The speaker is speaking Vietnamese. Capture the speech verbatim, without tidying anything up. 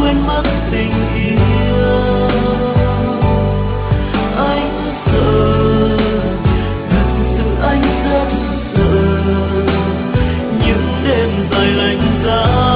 quên mất tình yêu. Anh sợ, thật sự anh rất sợ những đêm dài lạnh giá.